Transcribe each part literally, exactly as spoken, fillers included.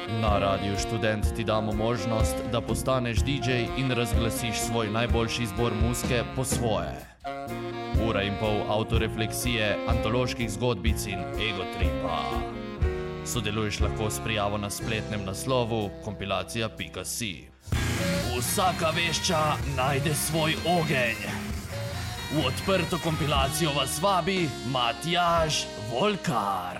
Na Radiu Študent ti damo možnost, da postaneš D J in razglasiš svoj najboljši izbor muzike po svoje. Ura in pol avtorefleksije, antoloških zgodbic in egotripa. Sodeluješ lahko s prijavo na spletnem naslovu kompilacija pika si. Vsaka vešča najde svoj ogenj. V odprto kompilacijo vas vabi Matjaž Volkar.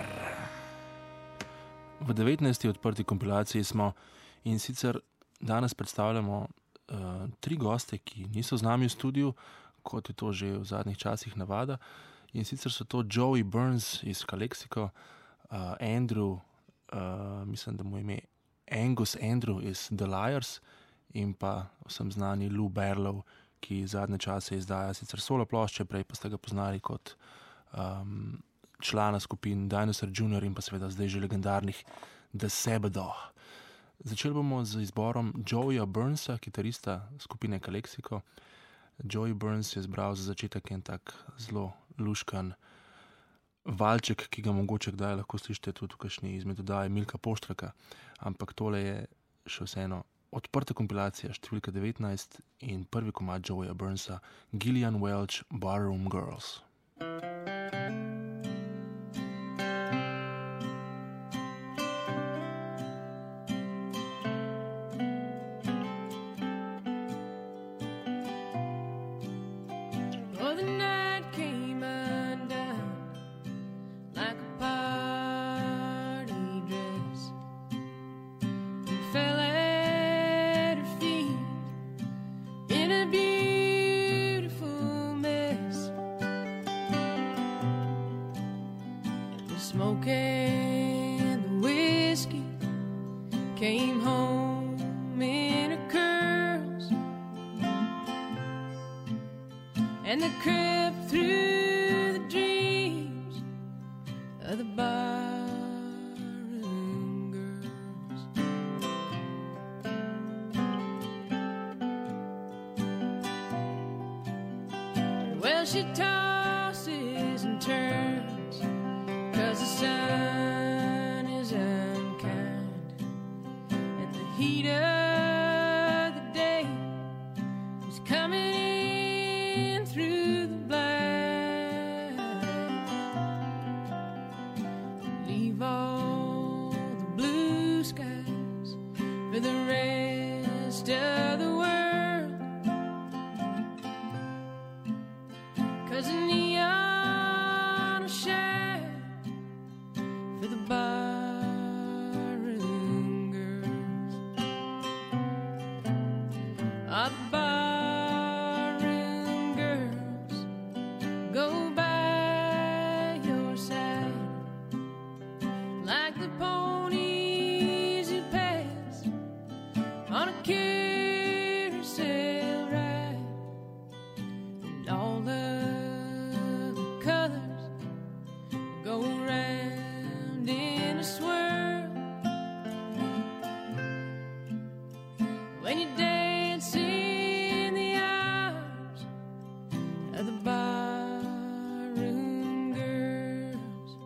V devetnajsti odprti kompilaciji smo in sicer danes predstavljamo uh, tri goste, ki niso z nami v studiu, kot je to že v zadnjih časih navada. In sicer so to Joey Burns iz Calexico, uh, Andrew, uh, mislim, da mu ime Angus Andrew iz The Liars in pa vsem znani Lou Barlow, ki zadnje čase izdaja sicer solo plošče, prej pa ste ga poznali kot um, člana skupin Dinosaur junior in pa seveda zdaj že legendarnih The Sabbath. Začeli bomo z izborom Joeya Burnsa, kitarista skupine Calexico. Joey Burns je zbral za začetek en tak zelo luškan valček, ki ga mogoče kdaj lahko slišite tudi v kakšni izmed oddaj Milka Poštraka, ampak tole je še vseeno odprta kompilacija številka devetnajst in prvi komad Joeya Burnsa, Gillian Welch, Barroom Girls. She tosses and turns, 'cause the sun is unkind, and the heat of the day is coming in through the blind. Leave all the blue skies for the rest of the world. Cause a neon will shine for the barroom girls. Our barroom girls go by your side like the ponies you pass on a carousel ride. And all the go round in a swirl when you dance in the arms of the barroom girls.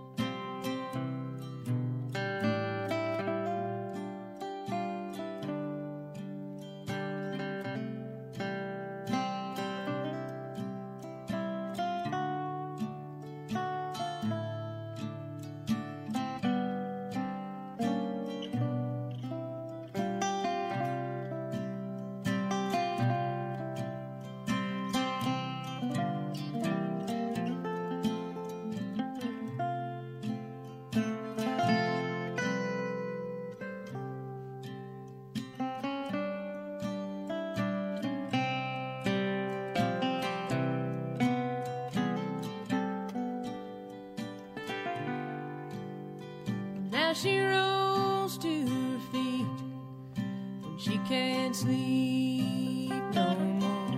Now she rolls to her feet when she can't sleep no more.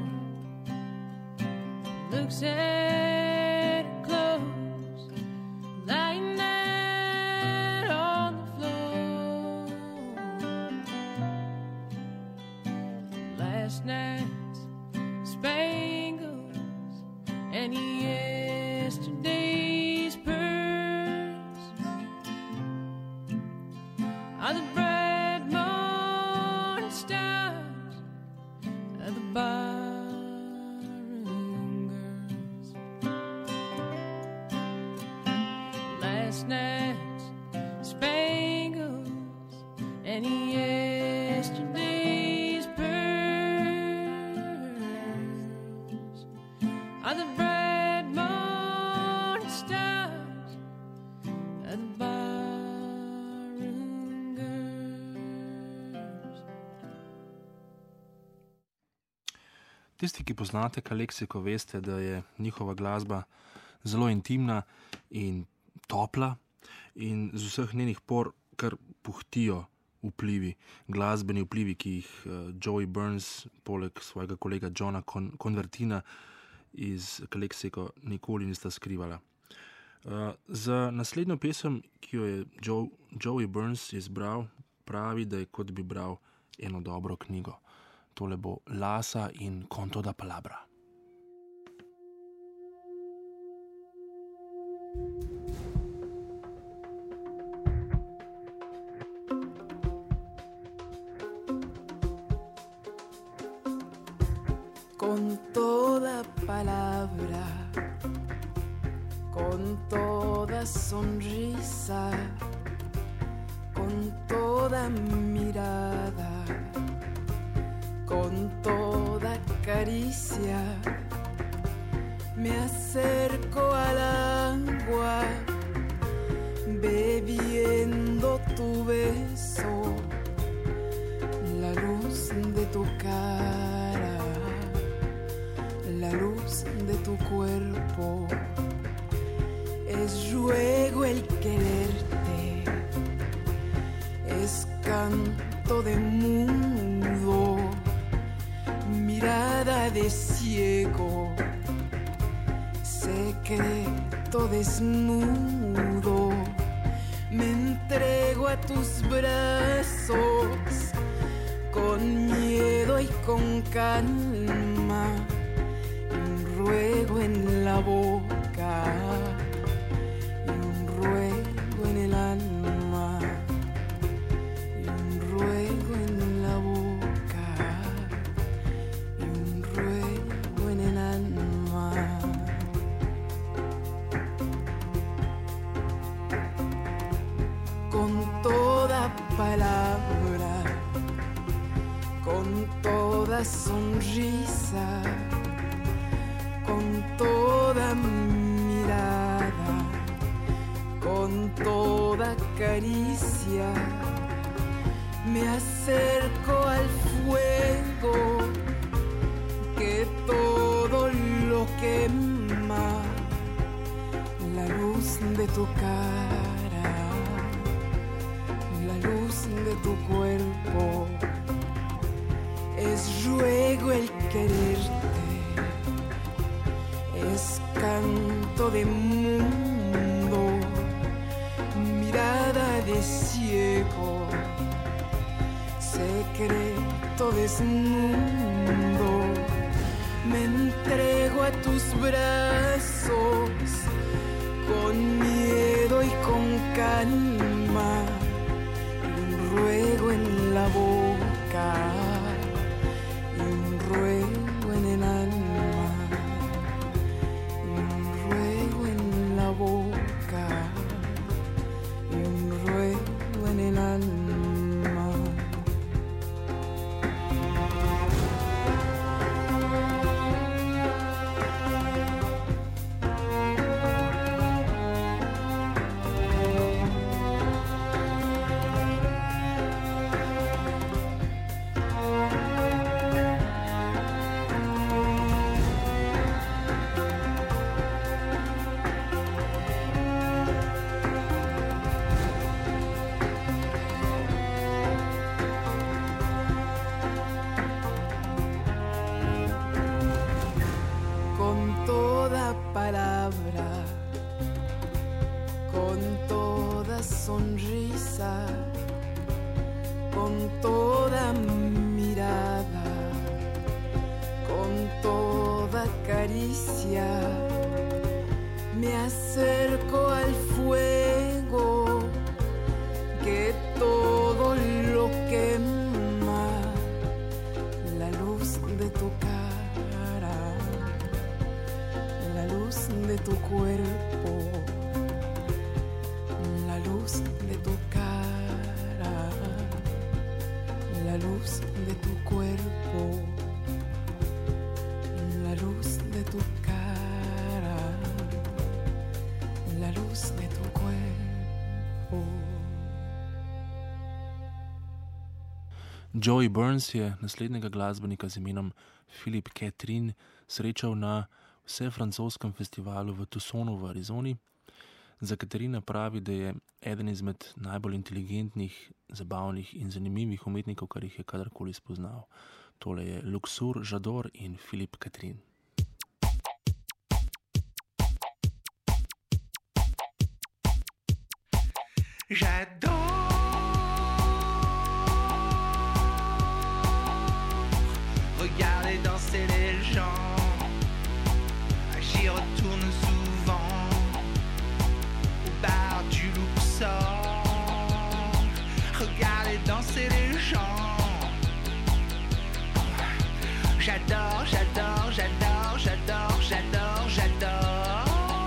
Looks at her clothes lying out on the floor. Last night's spangles and yesterday's pearls are the bright any yesterday's pearls are the bright morning stars of the barroom girls. Tisti, ki poznate Kaleksiko, veste, da je njihova glasba zelo intimna in topla in z vseh njenih por kar puhtijo vplivi, glasbeni vplivi, ki jih uh, Joey Burns poleg svojega kolega Johna Con- Convertina iz Kaleksiko nikoli nista skrivala. Uh, za naslednjo pesem, ki jo je Joe, Joey Burns izbral, pravi, da je kot bi bral eno dobro knjigo. Tole bo Lasa in Conto da Palabra. Con toda palabra, con toda sonrisa, con toda mirada, con toda caricia, me acerco al agua, bebiendo tu beso, la luz de tu cara, la luz de tu cuerpo, es ruego el quererte, es canto de mudo, mirada de ciego, secreto desnudo, me entrego a tus brazos, con miedo y con calma, un ruego en la boca y un ruego en el alma, y un ruego en la boca y un ruego en el alma. Con toda palabra, con toda sonrisa, con toda mirada, con toda caricia, me acerco al fuego que todo lo quema, la luz de tu cara, la luz de tu cuerpo, es ruego el quererte, es canto de mundo, mirada de ciego, secreto desnudo, me entrego a tus brazos, con miedo y con calma, y un ruego en la boca y un ruego en el alma, y un ruego en la boca y un ruego en el alma. Sonrisa, con toda mirada, con toda caricia, me acerco al fuego que todo lo quema, la luz de tu cara, la luz de tu cuerpo, la luz de tu cara, de tu cuerpo, la luz de tu cara, la luz de tu cuerpo. Joey Burns je naslednjega glasbenika z imenom Philippe Catherine srečal na vsefrancoskem festivalu v Tucsonu v Arizoni. Za Katarina pravi, da je eden izmed najbolj inteligentnih, zabavnih in zanimivih umetnikov, kar jih je kadarkoli spoznal. Tole je Luxor, J'adore in Philippe Catherine. J'adore regarder danser les gens, j'y retourne souvent au bar du Luxor, regarder danser les gens. J'adore, j'adore, j'adore, j'adore, j'adore, j'adore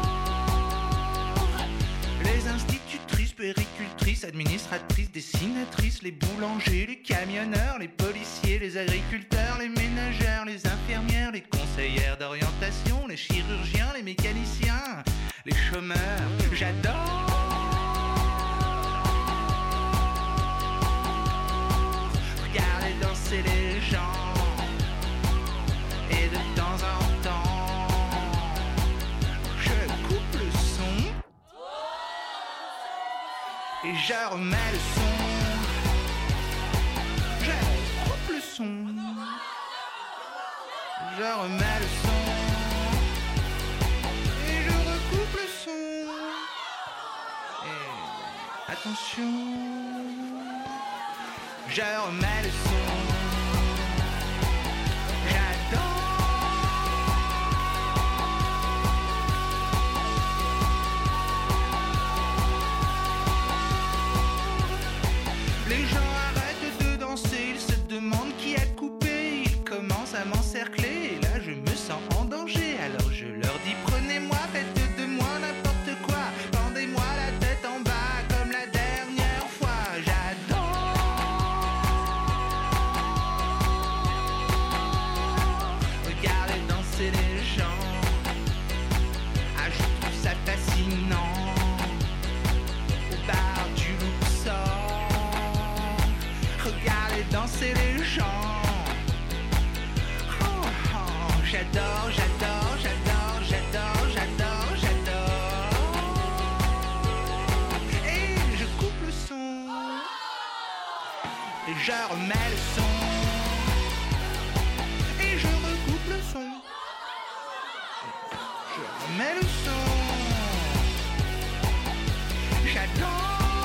les institutrices, puéricultrices, administratrices, dessinatrices, les boulangers, les camionneurs, les policiers, les agriculteurs, les ménagères, les infirmières, les conseillères d'orientation, les chirurgiens, les mécaniciens, les chômeurs. J'adore regarder danser les gens. Et de temps en temps, je coupe le son et je remets le son. Je coupe le son, je remets le son et je recoupe le son. Et attention, je remets le son. Les gens arrêtent de danser, ils se demandent qui a coupé, ils commencent à m'encercler, et là je me sens en danger, alors je leur dis prenez-moi, faites de moi n'importe quoi, pendez-moi la tête en bas comme la dernière fois. J'adore regarder danser les gens, ah je trouve ça fascinant au bar du Luxor. Regardez danser les gens. Oh, oh, j'adore, j'adore, j'adore, j'adore, j'adore, j'adore. Et je coupe le son et je remets le son et je recoupe le son. Je remets le son. J'adore.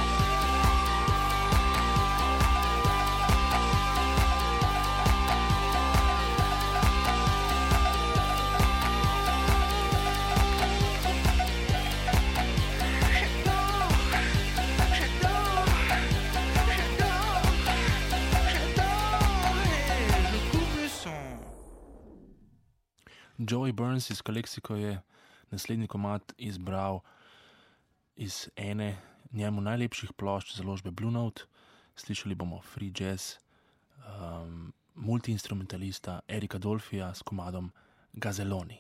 Joey Burns iz Calexico je naslednji komad izbral iz ene njemu najlepših plošč založbe Blue Note. Slišali bomo free jazz um, multiinstrumentalista Erika Dolphija s komadom Gazeloni.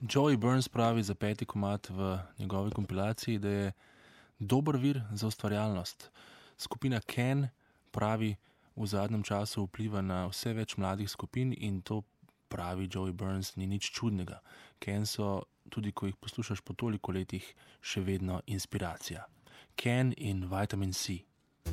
Joey Burns pravi za peti komad v njegovi kompilaciji, da je dober vir za ustvarjalnost. Skupina Can pravi v zadnjem času vpliva na vse več mladih skupin in to pravi Joey Burns ni nič čudnega. Can so, tudi ko jih poslušaš po toliko letih, še vedno inspiracija. Can in Vitamin C.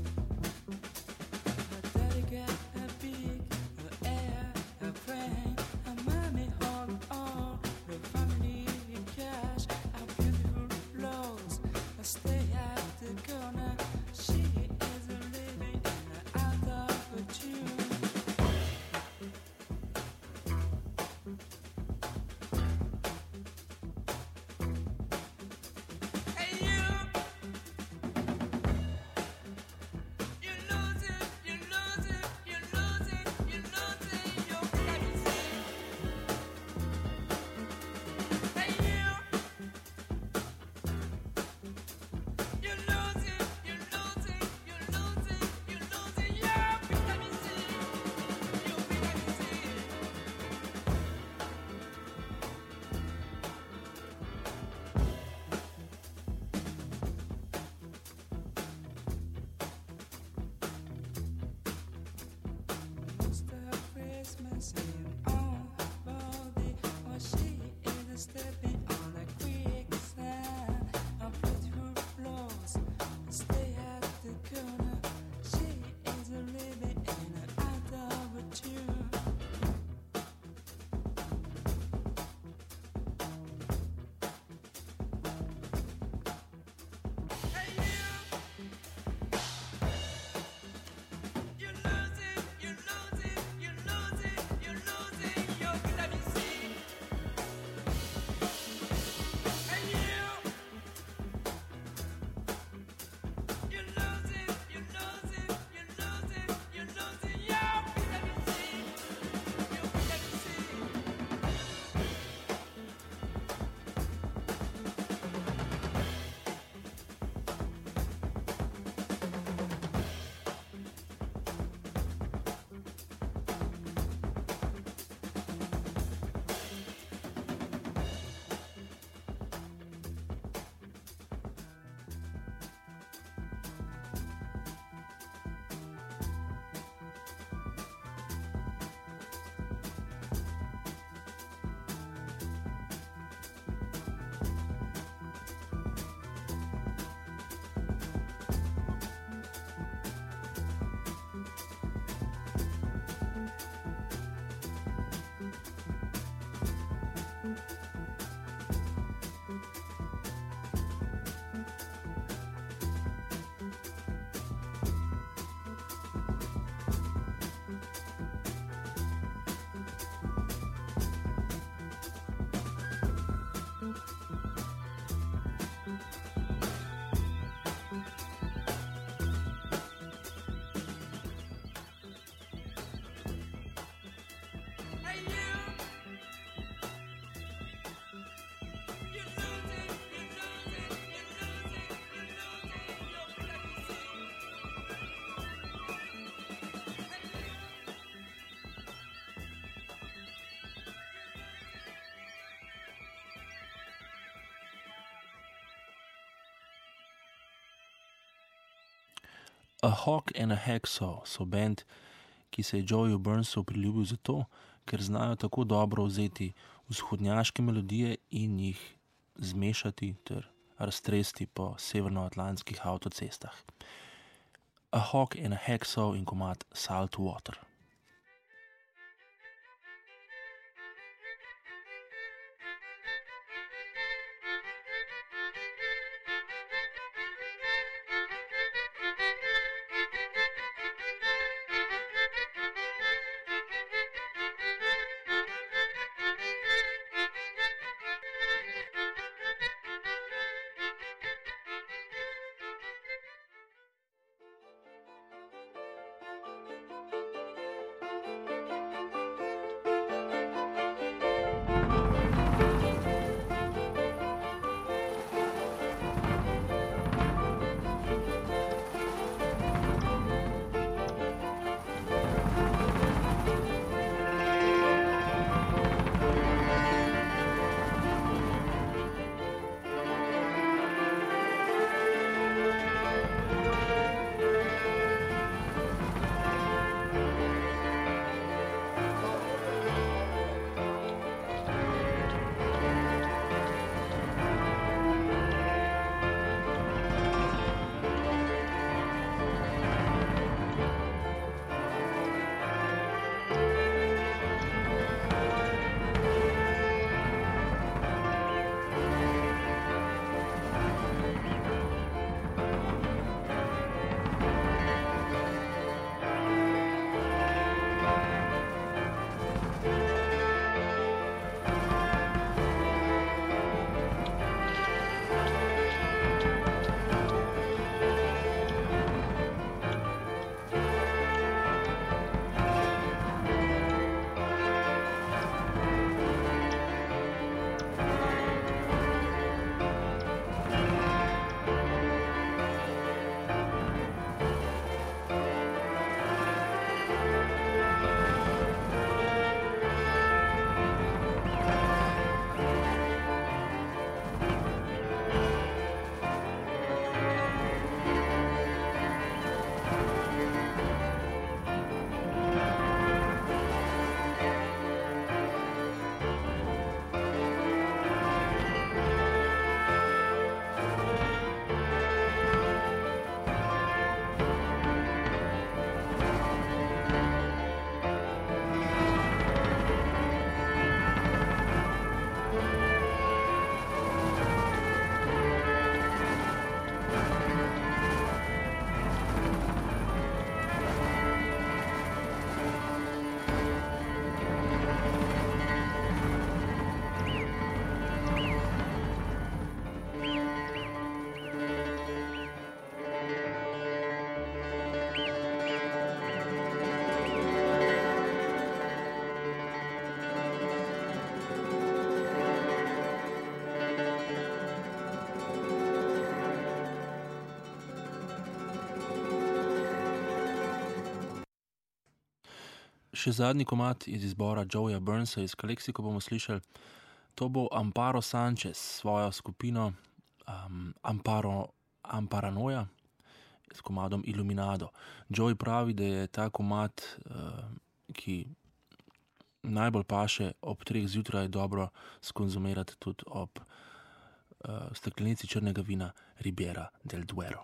A Hawk and a Hacksaw so band, ki se je Joeyu Burnsu priljubil zato, ker znajo tako dobro vzeti vzhodnjaške melodije in jih zmešati ter raztresti po severnoatlantskih avtocestah. A Hawk and a Hacksaw in komad Salt Water. še zadnji komad iz izbora Joeya Burnsa iz Calexico bomo slišali. To bo Amparo Sanchez s svojo skupino um, Amparo Amparanoia s komadom Iluminado. Joey pravi, da je ta komad, uh, ki najbolj paše ob treh zjutraj, dobro skonzumirati tudi ob uh, steklenici črnega vina Ribera del Duero.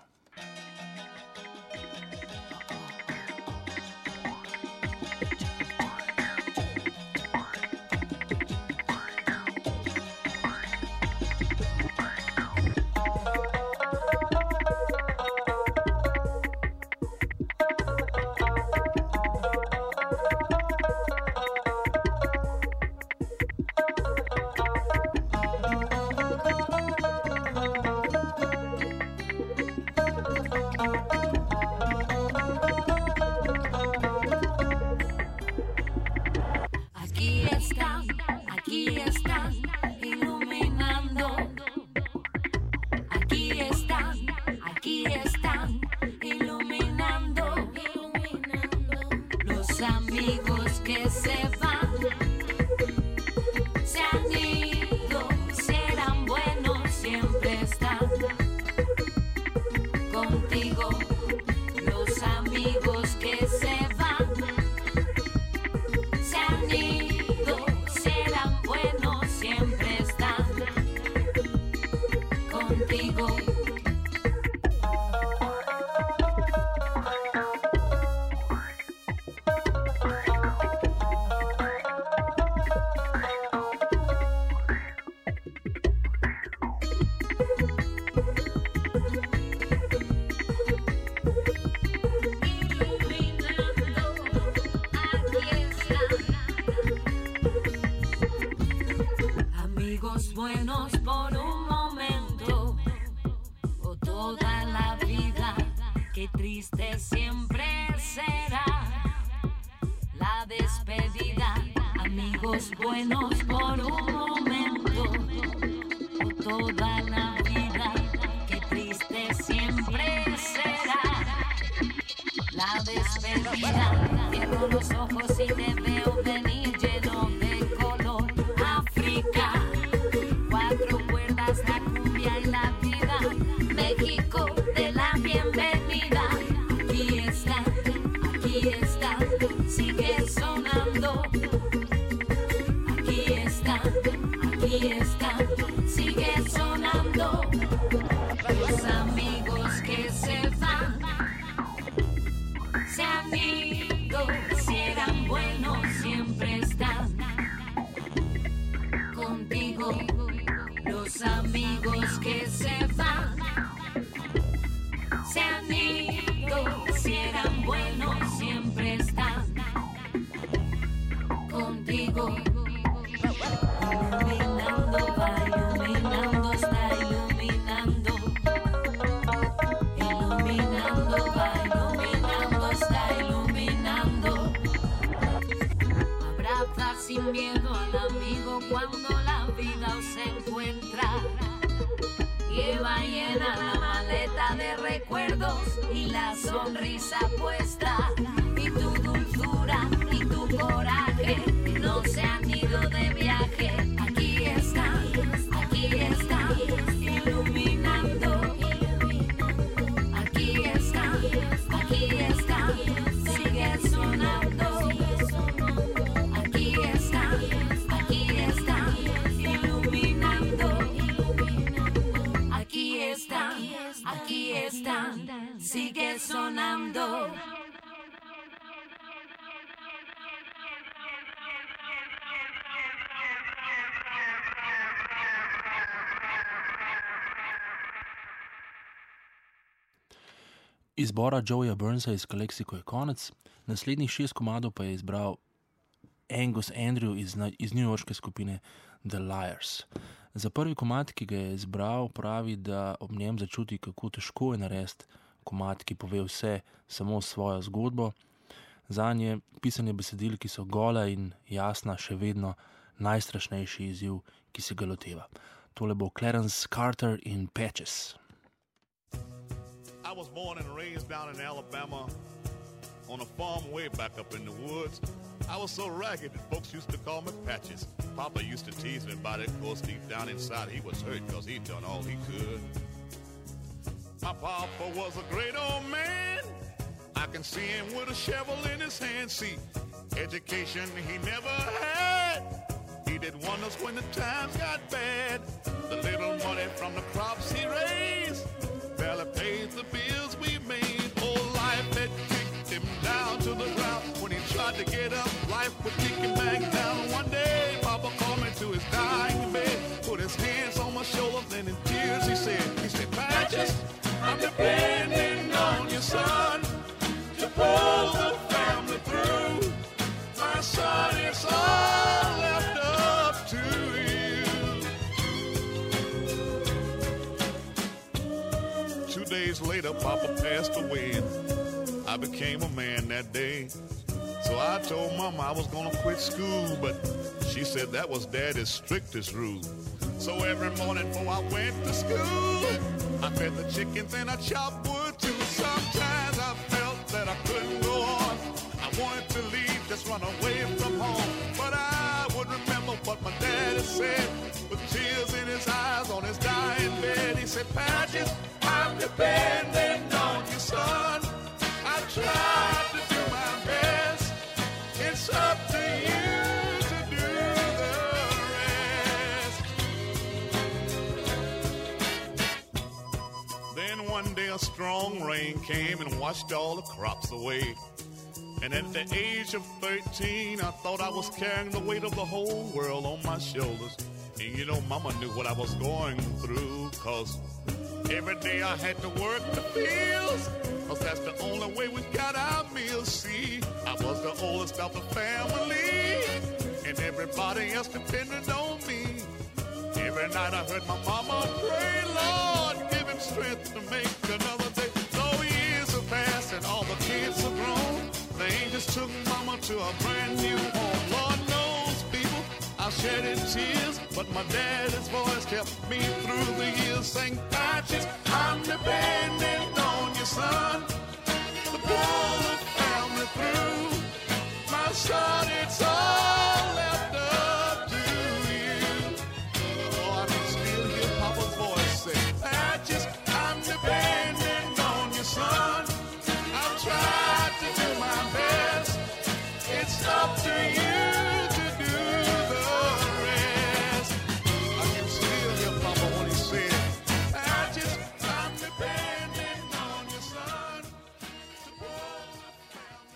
Buenos por un momento o toda la vida, qué triste siempre será la despedida. Amigos buenos por un momento o toda la vida, qué triste siempre será la despedida. Cierro los ojos y te veo venir lleno de color. África, cuatro cuerdas, la cumbia y la vida. México, de la bienvenida. Aquí está, aquí está, sigue sonando. Aquí está, aquí está, sigue sonando. Los amigos que se van, se han ido, si eran buenos siempre están contigo. Los amigos que se van, se han ido, si eran buenos siempre están contigo. Iluminando, va iluminando, está iluminando. Iluminando, va iluminando, está iluminando. Abraza sin miedo al amigo cuando la vida os encuentra. Lleva llena la maleta de recuerdos y la sonrisa puesta. Y tu dulzura y tu coraje no se han ido de viaje. Aquí está, aquí está, iluminando. Aquí está, aquí está, sigue sonando. Aquí está, aquí está, iluminando. Aquí está, aquí está, sigue sonando. Izbora Joeya Burnsa iz Calexico je konec, naslednjih šest komadov pa je izbral Angus Andrew iz, iz newyorške skupine The Liars. Za prvi komad, ki ga je izbral, pravi, da ob njem začuti, kako težko je narediti komad, ki pove vse samo svojo zgodbo. Zanje pisanje besedil, ki so gola in jasna, še vedno najstrašnejši izziv, ki se ga loteva. Tole bo Clarence Carter in Patches. I was born and raised down in Alabama, on a farm way back up in the woods. I was so ragged that folks used to call me Patches. Papa used to tease me about it. Of course, deep down inside, he was hurt because he'd done all he could. My papa was a great old man. I can see him with a shovel in his hand. See, education he never had. He did wonders when the times got bad. The little money from the crops he raised barely pays the bills we made. Oh, life had kicked him down to the ground. When he tried to get up, life would kick him back down. One day, Papa called me to his dying bed, put his hands on my shoulders, and in tears he said, he said, Patches, I'm depending on your son to pull the family through. My son, it's all left up to you. Two days later, Papa passed away, and I became a man that day. So I told Mama I was gonna quit school, but she said that was Daddy's strictest rule. So every morning before I went to school, I fed the chickens and I chopped wood too. Sometimes I felt that I couldn't go on. I wanted to leave, just run away from home. But I would remember what my daddy said, with tears in his eyes on his dying bed. He said, Patches, I'm depending on you, son. I tried to do my best. It's up to you to do the rest. Then one day a strong rain came and washed all the crops away. And at the age of thirteen, I thought I was carrying the weight of the whole world on my shoulders. And you know, Mama knew what I was going through, cause every day I had to work the fields, cause that's the only way we got our meals. See, I was the oldest of the family, and everybody else depended on me. Every night I heard my mama pray, Lord, give him strength to make another day. Though years have passed and all the kids are grown, the angels took Mama to a brand new home. Lord knows, people, I shedded tears, but my daddy's voice kept me through the years, saying, Patches, I'm depending on your son to pull the family through. My son, it's all left up to you. Oh, I can still hear Papa's voice say, Patches, I'm depending on your son. I've tried to do my best. It's up to you to do the rest. I can still hear Papa when he said, Patches, I'm depending on your son to pull the family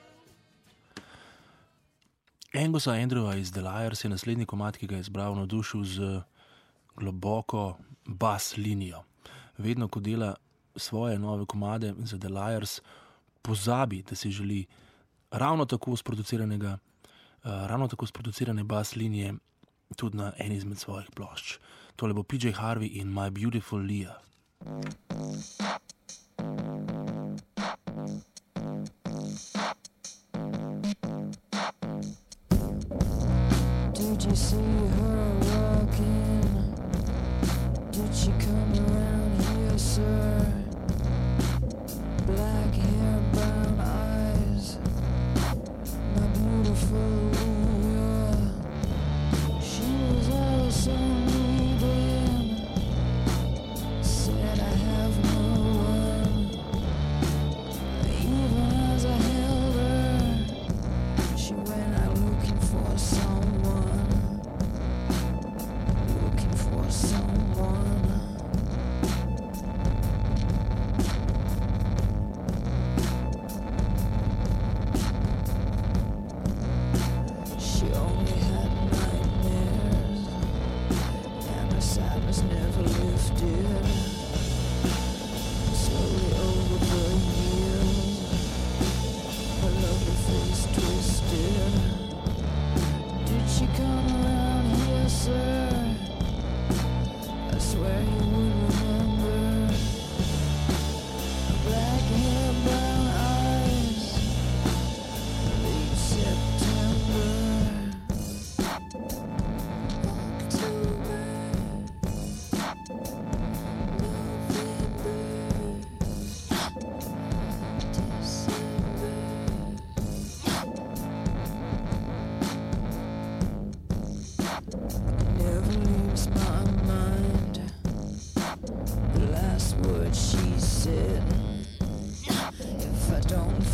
through. Angusa Andrewa iz The Liars je naslednji komad, ki ga je izbral, navdušil z globoko bas linijo. Vedno, ko dela svoje nove komade za The Liars, pozabi, da si želi ravno tako sproduciranega, uh, ravno tako sproducirane bas linije tudi na eni izmed svojih plošč. Tole bo P J Harvey in My Beautiful Leah. Did you see her walking? Did she come around here, sir? Black hair, brown eyes, my beautiful Leah. She was also needing, said I have no one. Even as I held her, she went out looking for someone.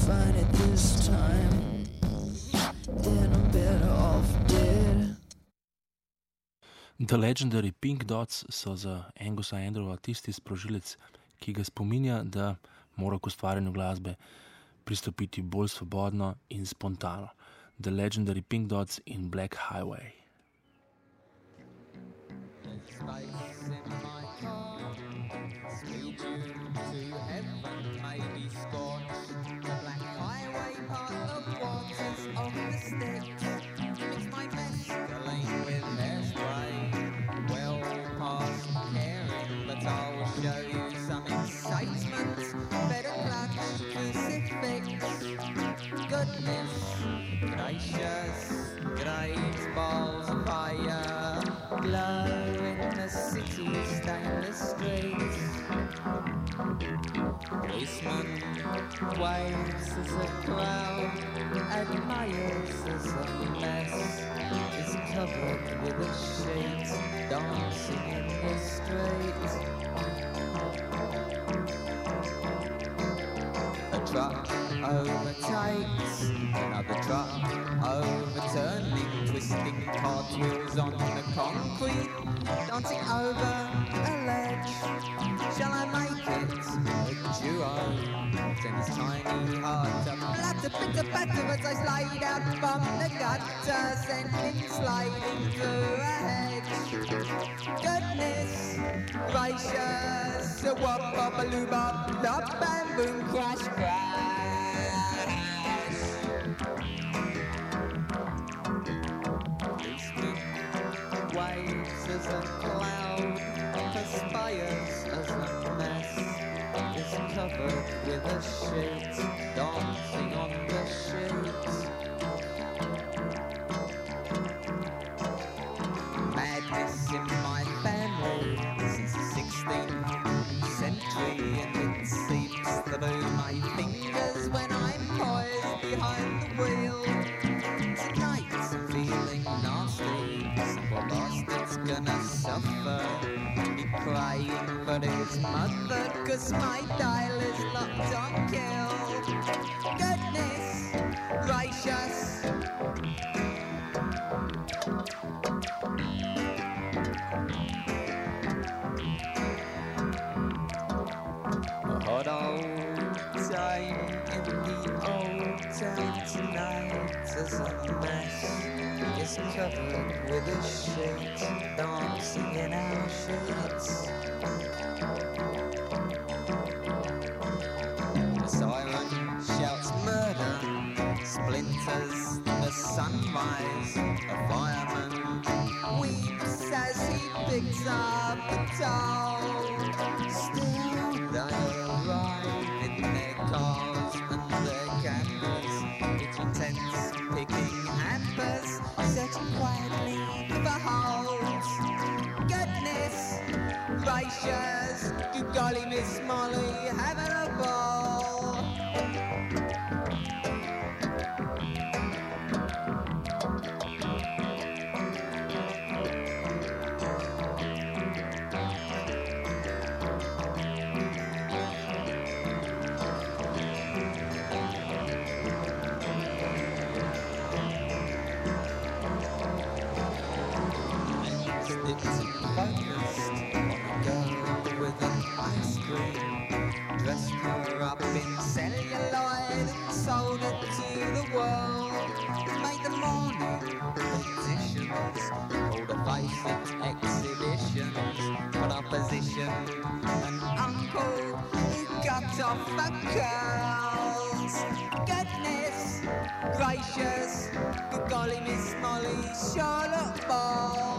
find it this time. Then I'm better off dead. The Legendary Pink Dots so za Angusa Andrewa tisti sprožilec, ki ga spominja, da mora k ustvarjanju glasbe pristopiti bolj svobodno in spontano. The Legendary Pink Dots in Black Highway. Goodness gracious, great balls of fire glow in the city's stainless streets. Policeman waves as a crowd admires as a mess is covered with a sheet dancing in the street. A truck overtakes another truck, overturning, twisting cartwheels on the concrete, dancing over a ledge. Shall I make it a duo? Then his tiny heart to flatter, pitter, patter as I slide out from the gutter, sending sliding through a hedge. Goodness gracious, a wop, bop, a loo, bop, bop, bam, boom, crash, crash. Waves as a cloud, perspires as a mess, is covered with a sheet, dancing on the sheet. Madness in my family since the sixteenth century, and it seeps through my fingers when I'm poised behind the wheel. Tonight I'm feeling nasty, some poor bastard's gonna suffer, be crying for his mother, cause my dial is locked on kill. Goodness gracious. A hot old time in the old town tonight as a mess is covered with a sheet, dancing in our sheets. The siren shouts murder, splinters the sunrise. A fireman weeps as he picks up the toll. Still they arrive in their cars and their cameras, between tents, picking hampers, searching quietly for holes. Goodness gracious, good golly, Miss Molly, having a ball. Dressed her up in celluloid and sold it to the world. Made the morning editions, all the basic exhibitions, put opposition, an uncle who got off the curls. Goodness gracious, good golly, Miss Molly, Charlotte Ball.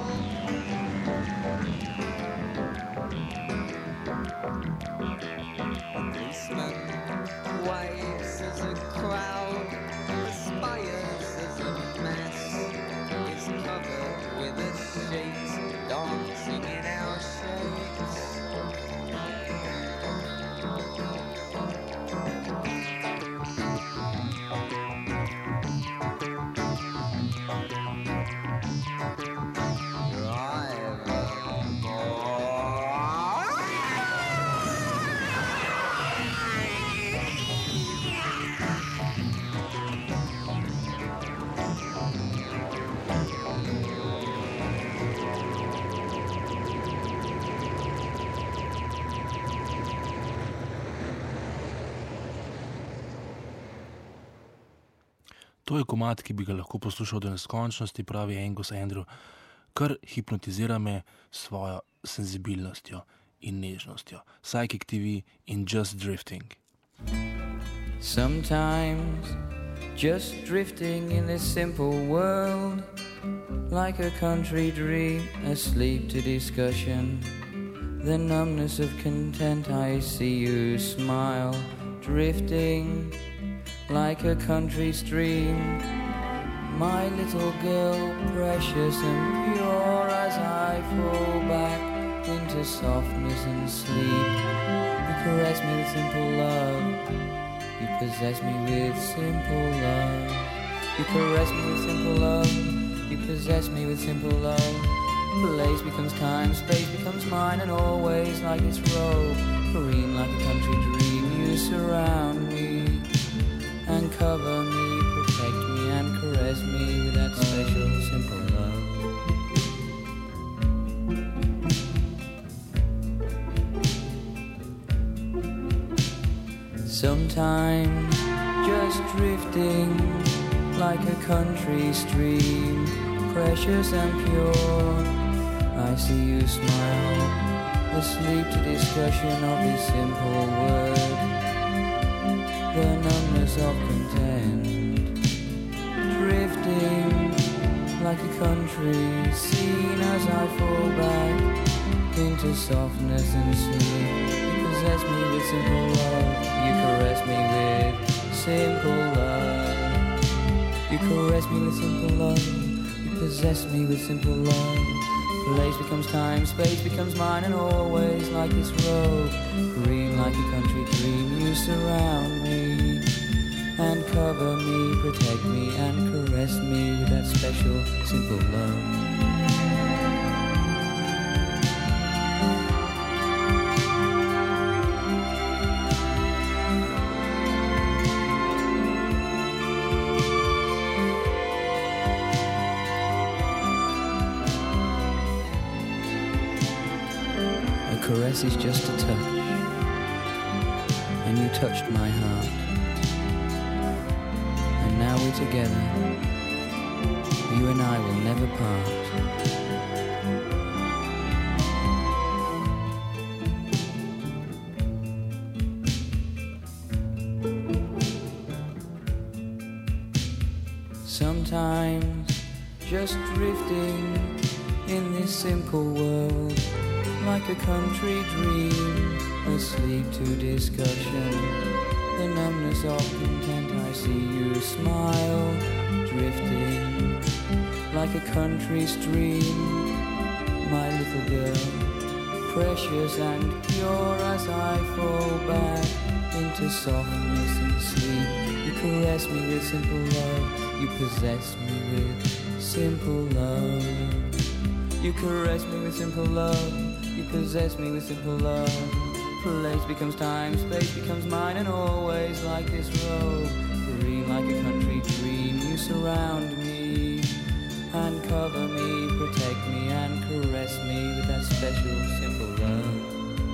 Waves as a crowd, perspires as a mess, is covered with a sheet, dancing in our sheets. Drive a To je komad, ki bi ga lahko poslušal do neskončnosti, pravi Angus Andrew, kar hipnotizira me svojo senzibilnostjo in nežnostjo. Psychic T V in Just Drifting. Sometimes just drifting in this simple world, like a country dream, asleep to discussion. The numbness of content, I see you smile, drifting like a country stream. My little girl, precious and pure, as I fall back into softness and sleep. You caress me with simple love, you possess me with simple love. You caress me with simple love, you possess me with simple love. Place becomes time, space becomes mine, and always like this robe, green like a country dream. You surround me and cover me, protect me and caress me with that special simple love. Sometimes just drifting like a country stream, precious and pure. I see you smile, asleep to discussion of this simple word. The numbness of content, drifting like a country scene as I fall back into softness and sleep. You possess me with simple love, you caress me with simple love. You caress me with simple love, you possess me with simple love. Place becomes time, space becomes mine, and always like this road, green like a country dream. You surround me and cover me, protect me and caress me with that special simple love. Caress is just a touch, and you touched my heart, and now we're together. You and I will never part. Sometimes just drifting in this simple world, like a country dream, asleep to discussion. The numbness of content, I see you smile, drifting like a country stream. My little girl, precious and pure, as I fall back into softness and sleep. You caress me with simple love, you possess me with simple love. You caress me with simple love, you possess me with simple love. Place becomes time, space becomes mine, and always like this road, green like a country dream. You surround me and cover me, protect me and caress me with that special simple love.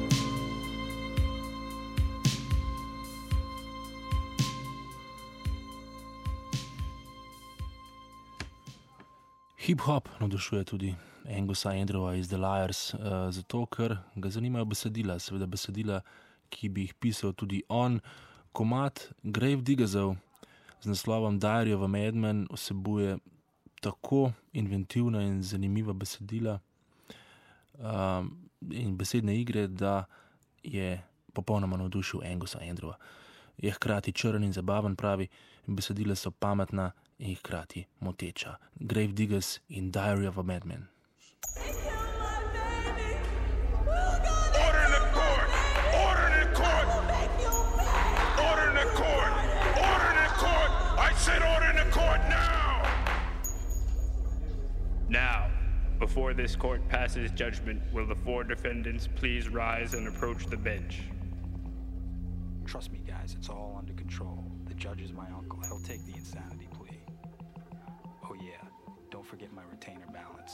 Hip-hop navdušuje tudi Angusa Andrewa iz The Liars, uh, zato ker ga zanimajo besedila, seveda besedila, ki bi jih pisal tudi on. Komad Gravediggersov z naslovom Diary of a Madman vsebuje tako inventivna in zanimiva besedila uh, in besedne igre, da je popolnoma navdušil Angusa Andrewa. Je hkrati črn in zabaven, pravi, besedila so pametna in hkrati moteča. Gravediggers in Diary of a Madman. Now, before this court passes judgment, will the four defendants please rise and approach the bench? Trust me, guys, it's all under control. The judge is my uncle. He'll take the insanity plea. Oh, yeah, don't forget my retainer balance.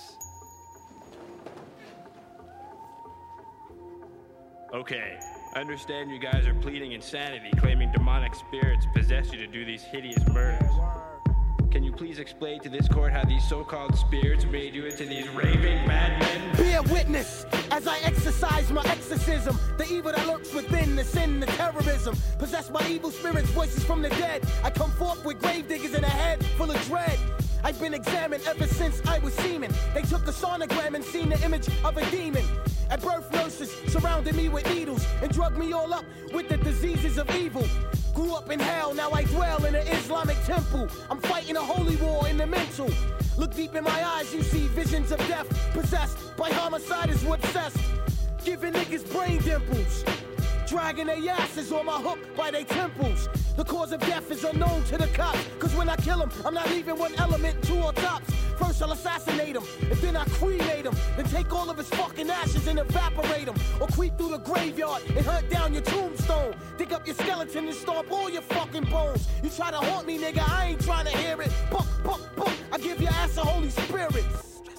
Okay, I understand you guys are pleading insanity, claiming demonic spirits possess you to do these hideous murders. Can you please explain to this court how these so-called spirits made you into these raving madmen? Be a witness as I exercise my exorcism. The evil that lurks within, the sin, the terrorism. Possessed by evil spirits, voices from the dead. I come forth with grave diggers in a head full of dread. I've been examined ever since I was semen. They took a sonogram and seen the image of a demon. At birth, nurses surrounded me with needles and drugged me all up with the diseases of evil. Grew up in hell, now I dwell in an Islamic temple. I'm fighting a holy war in the mental. Look deep in my eyes, you see visions of death. Possessed by homicide is what's obsessed. Giving niggas brain dimples. Dragging their asses on my hook by their temples. The cause of death is unknown to the cops. Cause when I kill them, I'm not leaving one element, two or tops. First I'll assassinate him, and then I cremate him. Then take all of his fucking ashes and evaporate him. Or creep through the graveyard and hunt down your tombstone. Dig up your skeleton and stomp all your fucking bones. You try to haunt me, nigga, I ain't trying to hear it. Buck, buck, buck, I give your ass a Holy Spirit.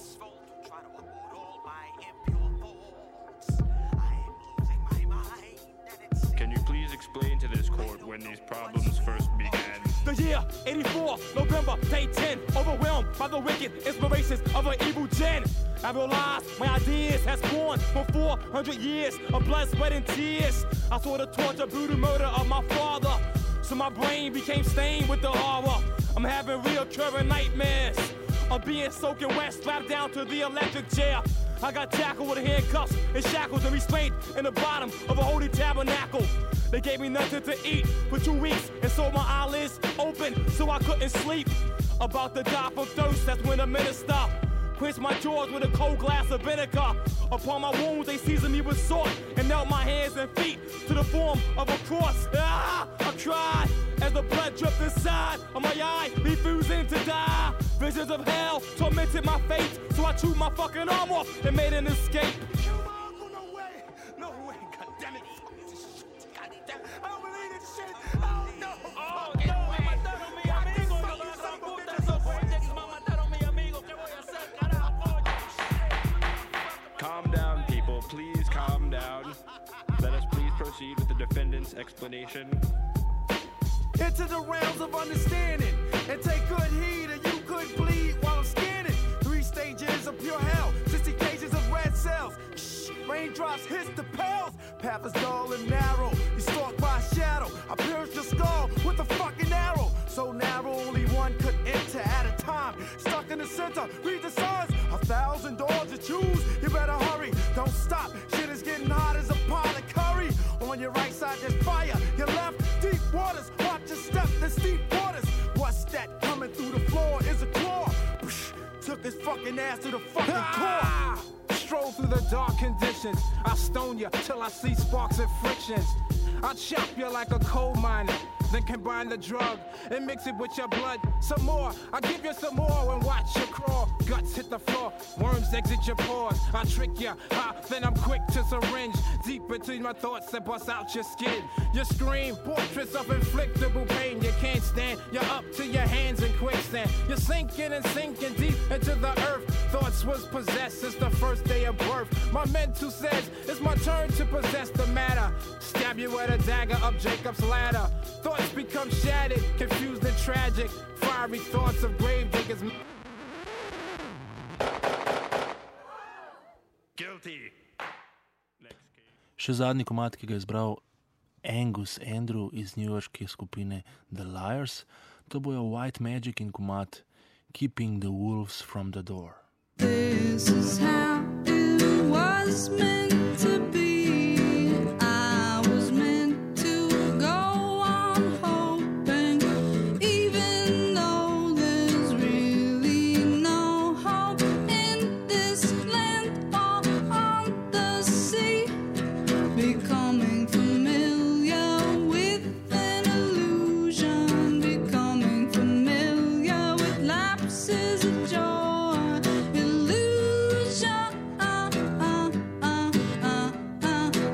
Can you please explain to this court when these problems first began? The year eighty-four, November, day ten. Overwhelmed by the wicked inspirations of an evil gen. I realized my ideas has born for four hundred years of blood, sweat, and tears. I saw the torture, brutal murder of my father. So my brain became stained with the horror. I'm having reoccurring nightmares of being soaking wet, strapped down to the electric chair. I got tackled with handcuffs and shackles and restrained in the bottom of a holy tabernacle. They gave me nothing to eat for two weeks and so my eyelids open so I couldn't sleep. About to die from thirst, that's when the minister quenched my jaws with a cold glass of vinegar. Upon my wounds, they seasoned me with salt and knelt my hands and feet to the form of a cross. Ah, I cried as the blood dripped inside of my eye, refusing to die. Visions of hell tormented my fate, so I chewed my fucking arm off and made an escape. No way, no way, goddammit. Goddamn, I don't believe this shit. Oh no, oh no, me mataron mi amigo. La gran puta, esos fuertes me mataron mi amigo. ¿Qué voy a hacer, carajo? Calm down, people. Please calm down. Let us please proceed with the defendant's explanation. Into the realms of understanding and take good heed, and you could bleed while I'm scanning. Three stages of pure hell, sixty cages of red cells. Shh, raindrops hit the pales. Path is dull and narrow. You stalked by a shadow. I pierced your skull with a fucking arrow. So narrow, only one could enter at a time. Stuck in the center, read the signs. A thousand doors to choose. You better hurry, don't stop. Shit is getting hot as a pot of curry. On your right side, there's fire. Your left, deep waters. Watch your step, there's deep waters. What's that coming through the floor? Is a claw. Psh, took his fucking ass to the fucking ah! core. Stroll through the dark conditions. I stone you till I see sparks and frictions. I chop you like a coal miner. Then combine the drug and mix it with your blood. Some more, I give you some more and watch you crawl. Guts hit the floor, worms exit your pores. I trick you, ah, then I'm quick to syringe deep between my thoughts and bust out your skin. You scream, portraits of inflictable pain you can't stand. You're up to your hands in quicksand. You're sinking and sinking deep into the earth. Thoughts was possessed since the first day of birth. My mental says it's my turn to possess the matter. Stab you with a dagger up Jacob's ladder. Thoughts become shattered, confused and tragic. Fiery thoughts of grave diggers. Guilty. Še zadnji komad, ki ga je izbral Angus Andrew iz newyorške skupine The Liars, to bojo White Magic in komad Keeping the Wolves from the Door. This is how it was meant to be. I was meant to go on hoping, even though there's really no hope in this land or on the sea. Becoming familiar with an illusion, becoming familiar with lapses of joy. Illusion, uh, uh, uh, uh, uh.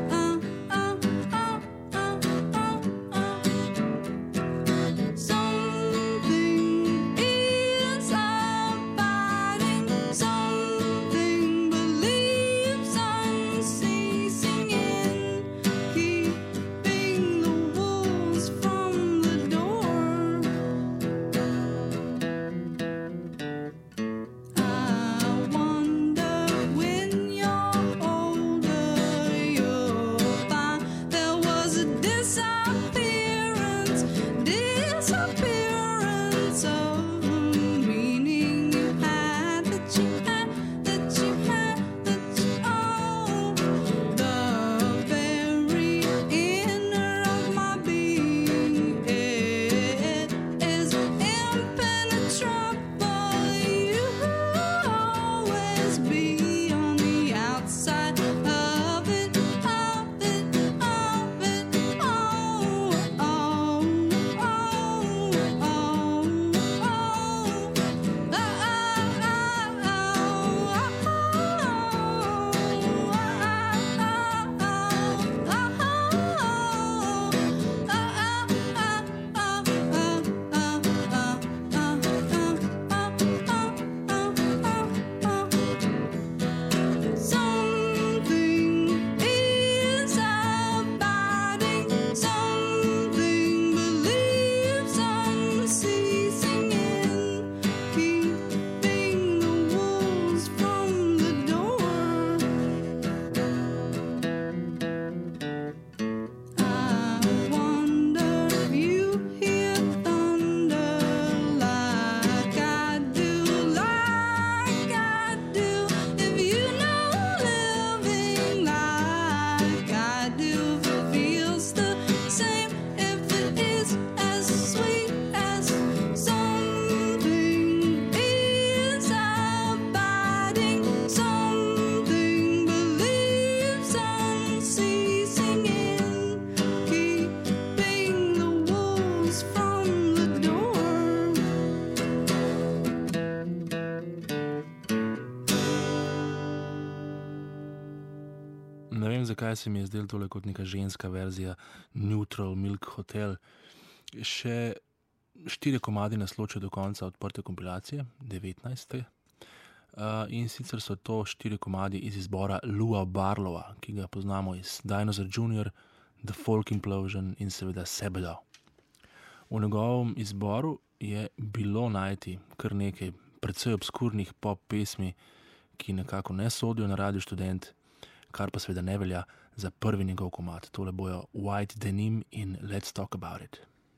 zakaj se mi je zdelo tole kot neka ženska verzija Neutral Milk Hotel. Še štiri komadi nas ločijo do konca odprte kompilacije, devetnajste. Uh, in sicer so to štiri komadi iz izbora Lua Barlowa, ki ga poznamo iz Dinosaur junior, The Folk Implosion in seveda Sebedo. V njegovem izboru je bilo najti kar nekaj precej obskurnih pop pesmi, ki nekako ne sodijo na Radio Študent, kar pa seveda ne velja za prvi njegov komad. Tole bojo White Denim in Let's Talk About It.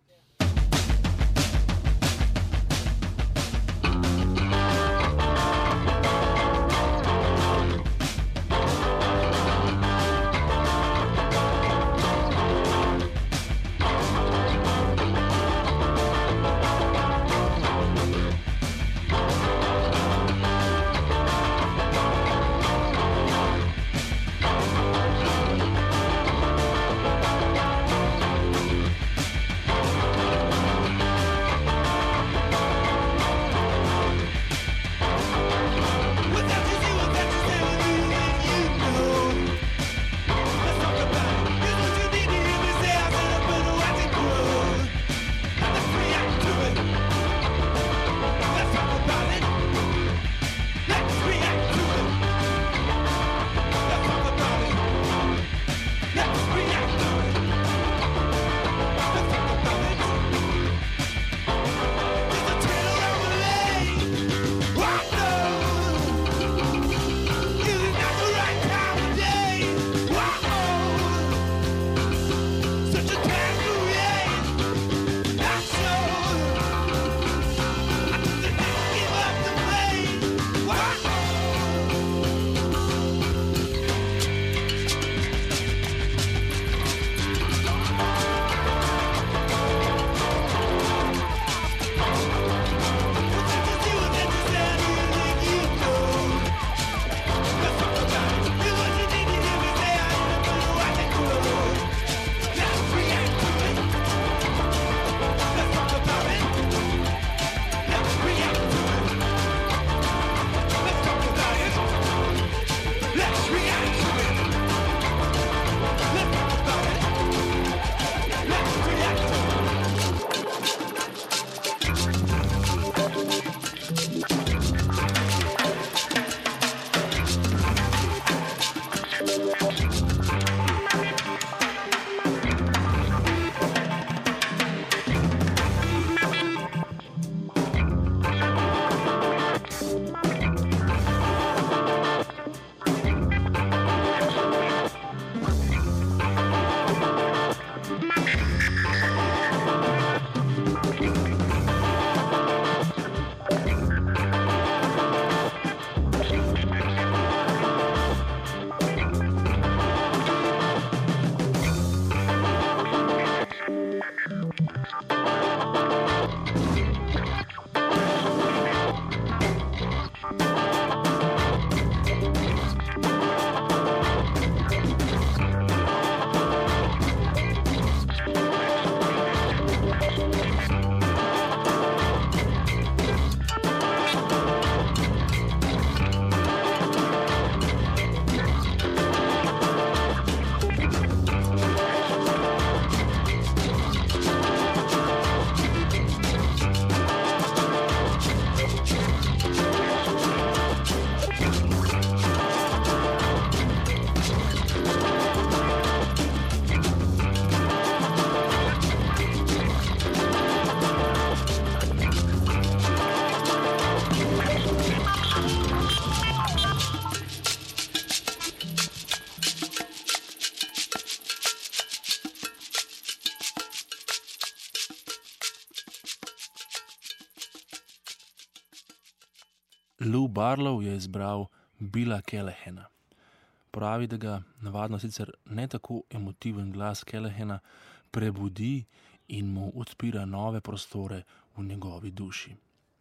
Lou Barlow je izbral Billa Callahana. Pravi, da ga navadno sicer ne tako emotiven glas Callahana prebudi in mu odpira nove prostore v njegovi duši.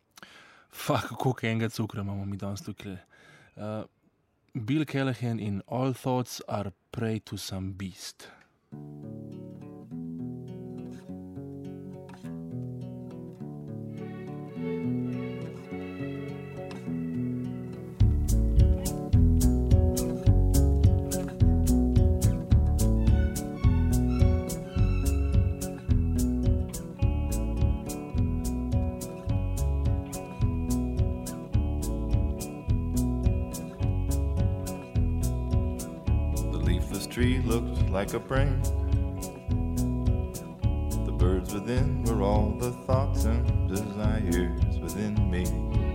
Fak, koliko enega cukra imamo mi danes tukaj. Uh, Bill Callahan in All Thoughts Are Prey to Some Beast. tree looked like a brain. The birds within were all the thoughts and desires within me.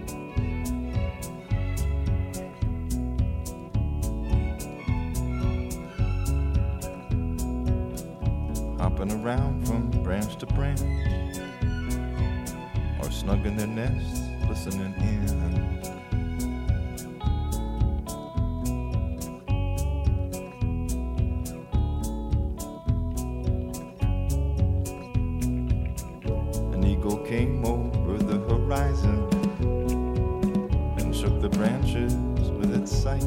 Hopping around from branch to branch, or snug in their nests, listening in. An eagle came over the horizon and shook the branches with its sight.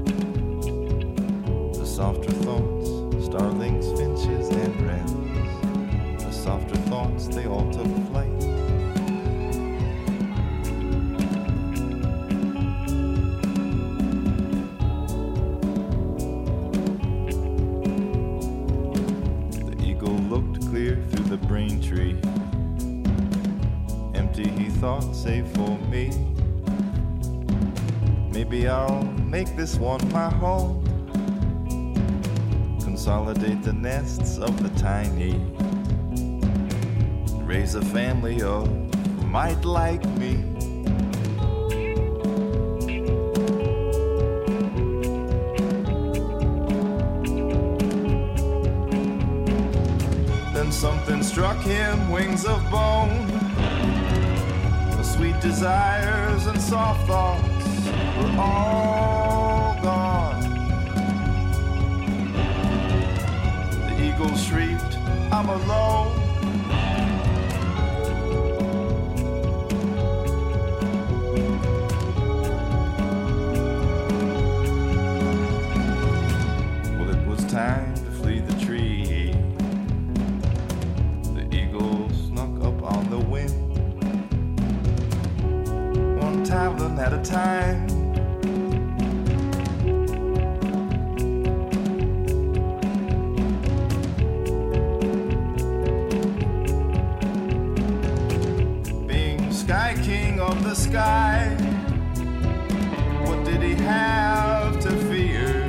The softer thoughts, starlings, finches, and wrens, the softer thoughts, they all took flight. The brain tree, empty he thought, save for me. Maybe I'll make this one my home, consolidate the nests of the tiny, raise a family of who might like me. Something struck him, wings of bone. The sweet desires and soft thoughts were all gone. The eagle shrieked, I'm alone. Well, it was time to flee the tree. Traveling at a time. Being Sky King of the sky, what did he have to fear?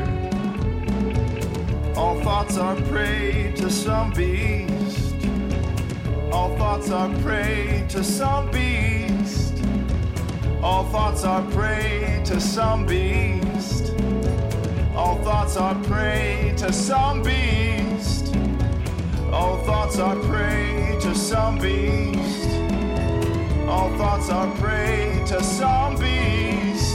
All thoughts are prey to some beast. All thoughts are prey to some beast. All thoughts are prey to some beast. All thoughts are prey to some beast. All thoughts are prey to some beast. All thoughts are prey to some beast.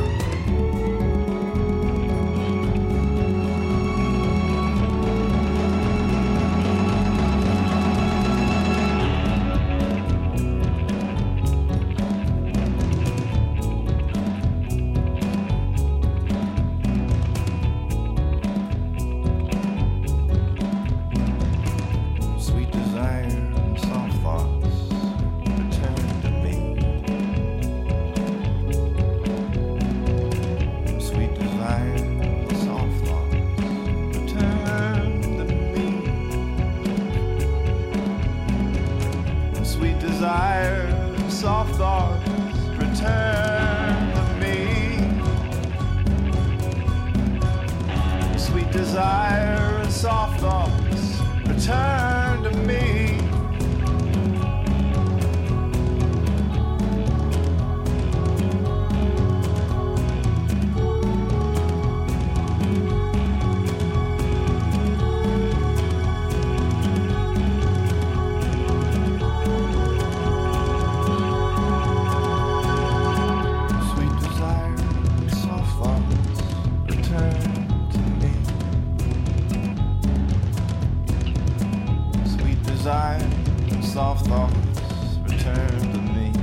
Soft thoughts return to me.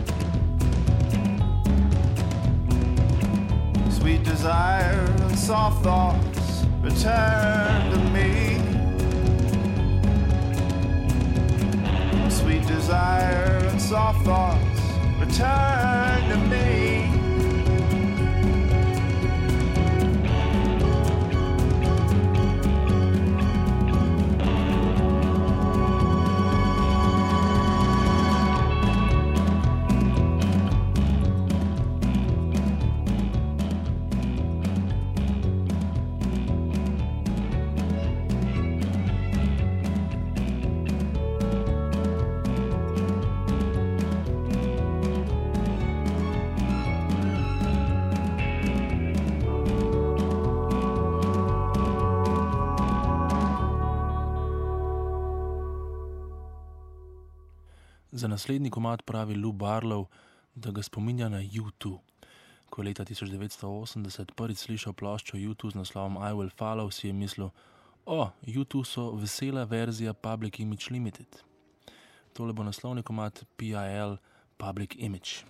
Sweet desire and soft thoughts return to me. Sweet desire and soft thoughts return to me. Za naslednji komad pravi Lou Barlow, da ga spominja na U dva. Ko je leta tisoč devetsto osemdeset prvič slišal ploščo U dva z naslovom I Will Follow, si je mislil, o, U dva so vesela verzija Public Image Limited. Tole bo naslovni komad P I L Public Image.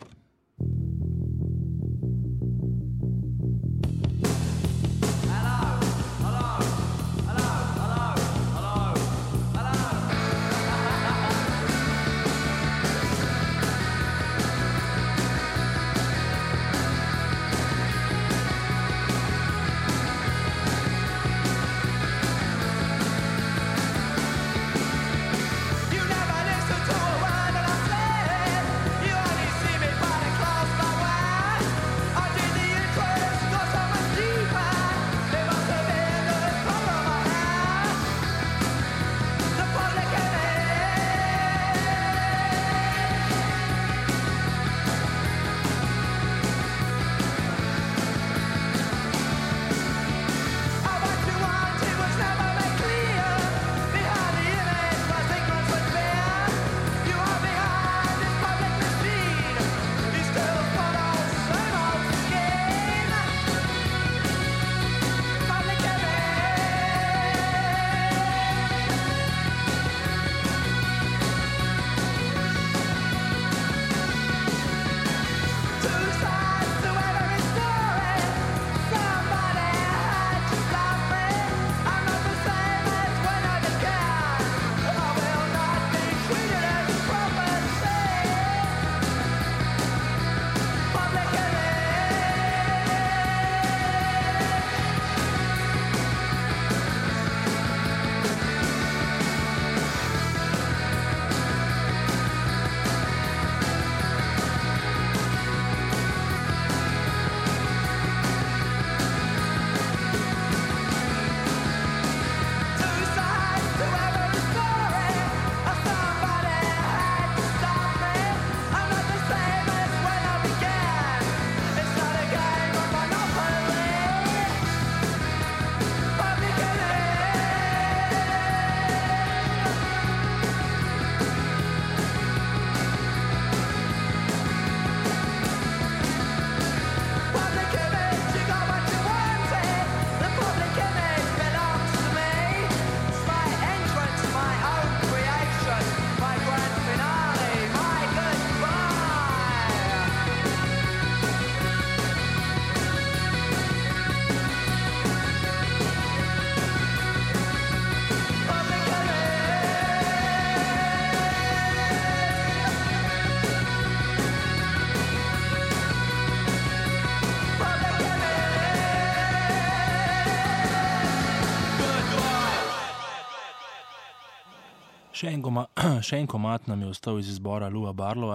Še en, goma, še en komad nam je ostal iz izbora Loua Barlowa,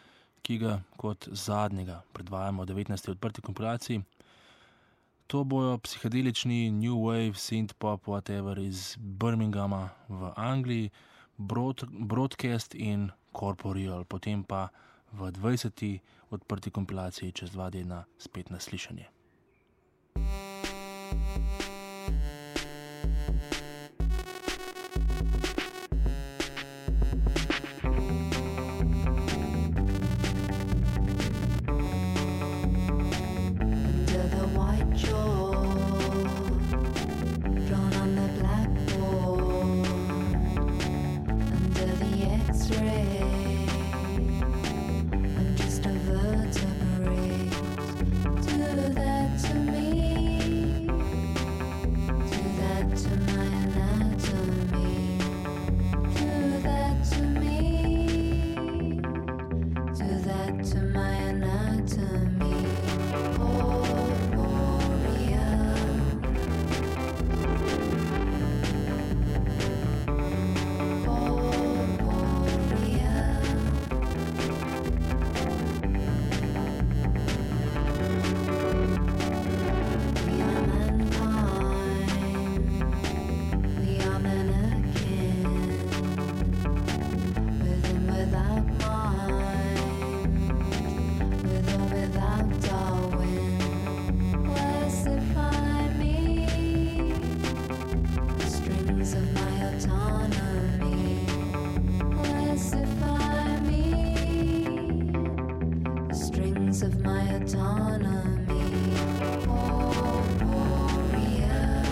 ki ga kot zadnjega predvajamo v devetnajsti odprti kompilaciji. To bojo psihedelični New Wave, Synth Pop, whatever iz Birminghama v Angliji, broad, Broadcast in Corporeal, potem pa v dvajseti odprti kompilaciji čez dva tedna spet na slišanje. Corporeal. close of my autonomy. Oh, oh, yeah.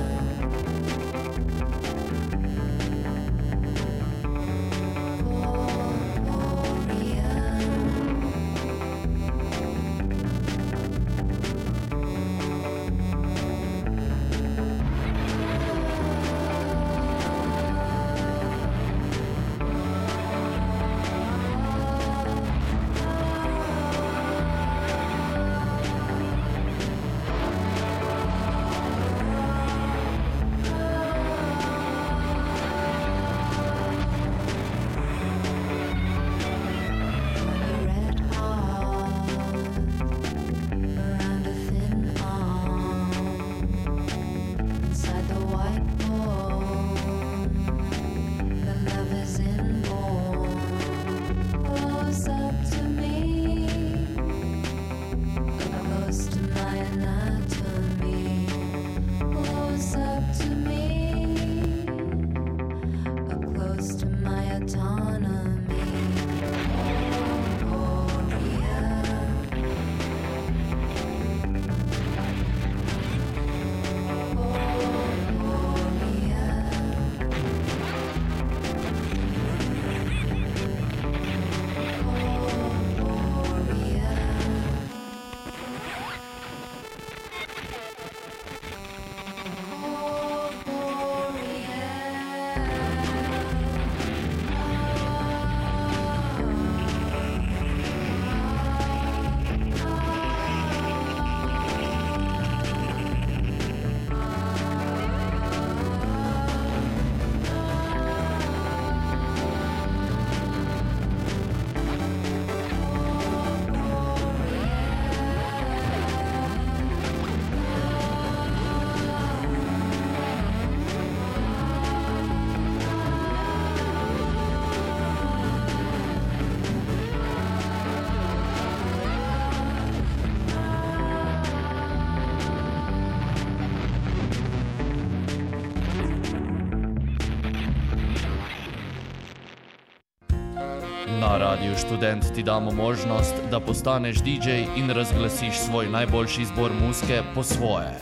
Na Radiu Študent ti damo možnost, da postaneš D J in razglasiš svoj najboljši izbor muzike po svoje.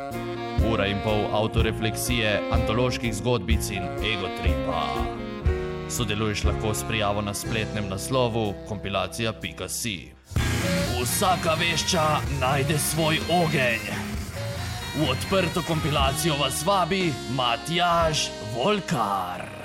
Ura in pol avtorefleksije, antoloških zgodbic in egotripa. Sodeluješ lahko s prijavo na spletnem naslovu kompilacija pika si. Vsaka vešča najde svoj ogenj. V odprto kompilacijo vas vabi Matjaž Volkar.